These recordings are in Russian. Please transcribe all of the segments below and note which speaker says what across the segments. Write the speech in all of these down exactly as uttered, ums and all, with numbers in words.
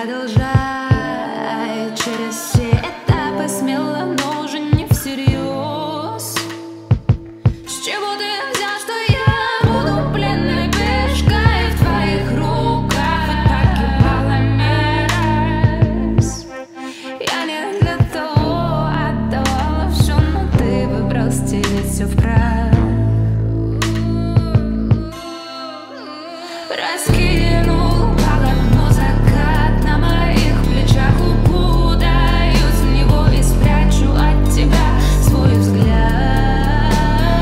Speaker 1: продолжай через все этапы смело, но уже не всерьез. С чего ты взял, что я буду пленной пешкой в твоих руках? Ведь погибала не раз. Я не для того отдавала все, но ты выбрал стереть все вправь. Раскинул полотно закат на моих плечах, укутаюсь в него и спрячу от тебя свой взгляд,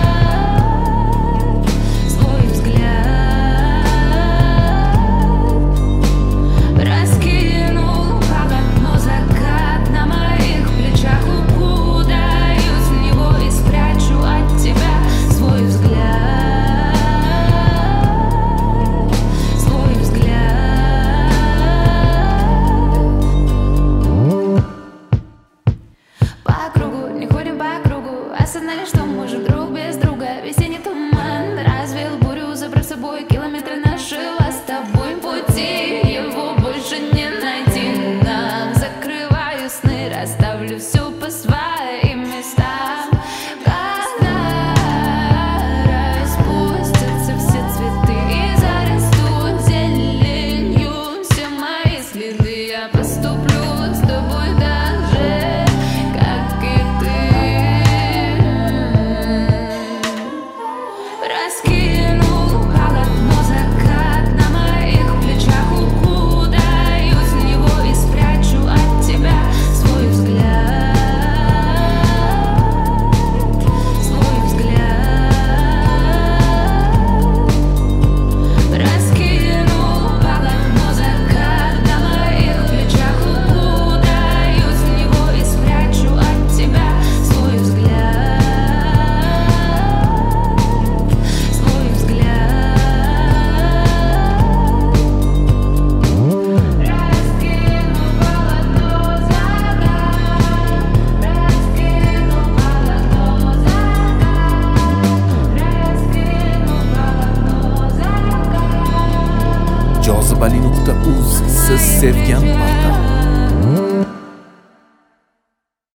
Speaker 1: свой взгляд. Раскинул полотно закат на моих плечах, укутаюсь в него и спрячу от тебя свой взгляд. Осознали, что мы же друг без друга. Весенний туман развеял бурю, забрав с собой километры нашего с тобой пути. Его больше не найти нам. Закрываю сны, расставлю все по своим местам. Когда распустятся все цветы и зарастут зеленью все мои следы, я поступлю с тобой так же, как и ты. Раскинул полотно закат на моих плечах, укутаюсь в него и спрячу от тебя свой взгляд, свой взгляд. Раскинул полотно закат на моих плечах, укутаюсь в него и спрячу от тебя свой взгляд, свой взгляд. Раскинул полотно закат, раскинул полотно закат, раскинул полотно закат.
Speaker 2: jozibali nuqta uz siz sevgan portal.